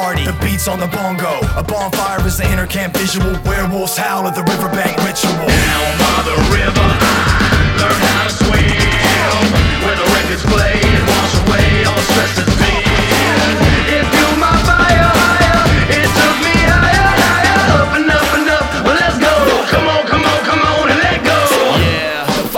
party, the beats on the bongo. A bonfire is the inner camp visual. Werewolves howl at the riverbank ritual. Down by the river,